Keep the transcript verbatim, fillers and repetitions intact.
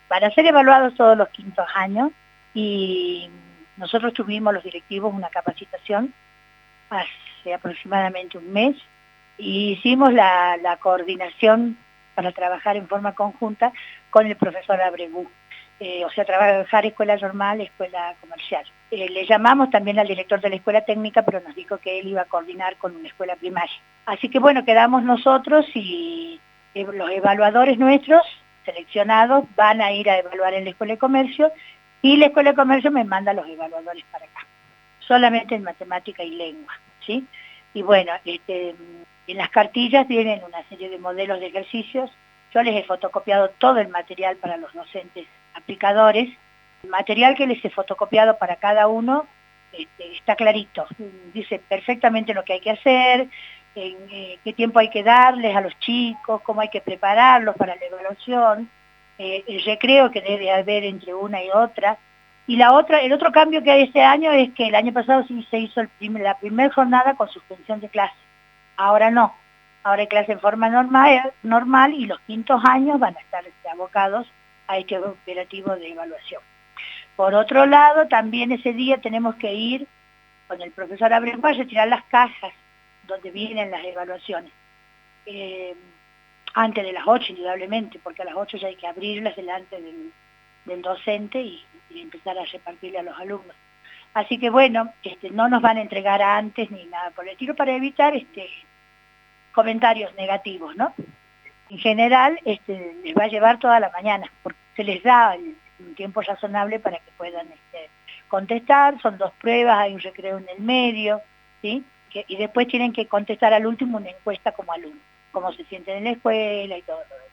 Para ser evaluados todos los quintos años, y nosotros tuvimos los directivos una capacitación hace aproximadamente un mes, y hicimos la, la coordinación para trabajar en forma conjunta con el profesor Abregu, eh, o sea, trabajar escuela normal, escuela comercial. Eh, le llamamos también al director de la escuela técnica, pero nos dijo que él iba a coordinar con una escuela primaria. Así que bueno, quedamos nosotros y eh, los evaluadores nuestros, seleccionados, van a ir a evaluar en la escuela de comercio, y la escuela de comercio me manda a los evaluadores para acá, solamente en matemática y lengua, ¿sí? Y bueno, este, en las cartillas vienen una serie de modelos de ejercicios. Yo les he fotocopiado todo el material para los docentes aplicadores. El material que les he fotocopiado para cada uno este, está clarito, dice perfectamente lo que hay que hacer, en, eh, qué tiempo hay que darles a los chicos, cómo hay que prepararlos para la evaluación, eh, el recreo que debe haber entre una y otra. Y la otra, el otro cambio que hay este año es que el año pasado sí se hizo el primer, la primera jornada con suspensión de clase. Ahora no, ahora hay clase en forma normal, normal y los quintos años van a estar abocados a este operativo de evaluación. Por otro lado, también ese día tenemos que ir con el profesor Abreu a retirar las cajas donde vienen las evaluaciones. Eh, antes de las ocho, indudablemente, porque a las ocho ya hay que abrirlas delante del, del docente y, y empezar a repartirle a los alumnos. Así que bueno, este, no nos van a entregar antes ni nada por el estilo para evitar este, comentarios negativos, ¿no? En general, este, les va a llevar toda la mañana, porque se les da el, un tiempo razonable para que puedan este, contestar. Son dos pruebas, hay un recreo en el medio, ¿sí? Que, y después tienen que contestar al último una encuesta como alumno, cómo se sienten en la escuela y todo lo demás.